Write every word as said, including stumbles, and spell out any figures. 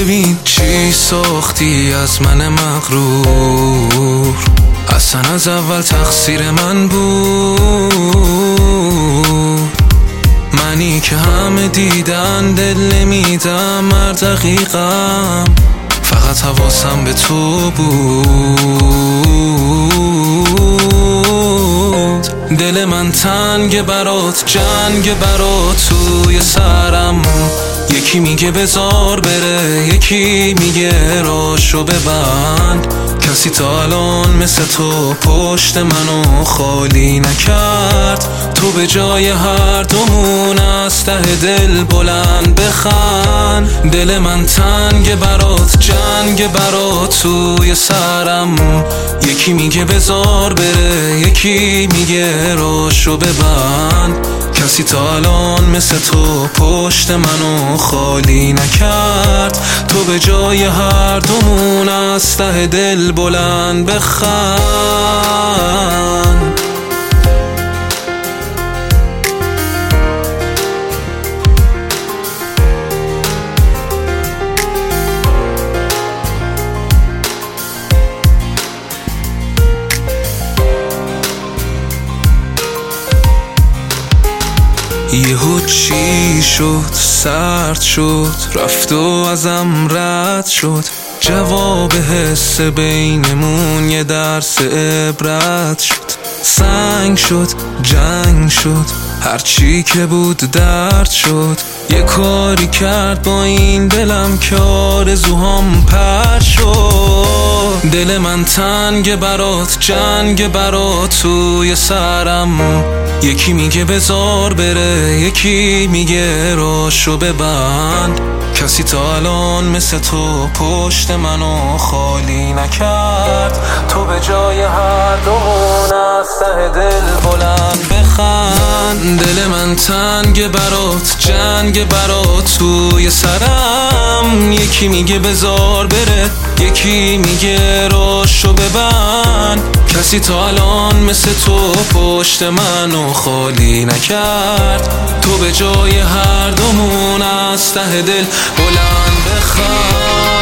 ببین چی ساختی از من مغرور، اصلا از اول تقصیر من بود. منی که همه دیدن دل نمیدم هر دقیقم، فقط حواسم به تو بود. دل من تنگ برات، جنگ برات توی سرم. یکی میگه بذار بره، یکی میگه راشو ببند. کسی تا الان مثل تو پشت منو خالی نکرد. تو به جای هر دومون از ته دل بلند بخند. دل من تنگ برات، جنگ برات توی سرم. یکی میگه بذار بره، یکی میگه راشو ببند. کسی تا الان مثل تو پشت منو خالی نکرد. تو به جای هر دومون از ته دل بلند بخند. یهو چی شد، سرد شد، رفت و ازم رد شد. جواب حس بینمون یه درس عبرت شد. سنگ شد، جنگ شد، هرچی که بود درد شد. یه کاری کرد با این دلم که آرزوهام پر شد. دل من تنگ برات، جنگ برات توی سرم. یکی میگه بذار بره، یکی میگه راشو ببند. کسی تا الان مثل تو پشت منو خالی نکرد. تو به جای هر دومون از ته دل بلند بخند. دل من تنگ برات، جنگ برات توی سرم. یکی میگه بذار بره، یکی میگه راشو ببند. کسی تا الان مثل تو پشت منو خالی نکرد. تو به جای هر دومون از ته دل بلند بخند.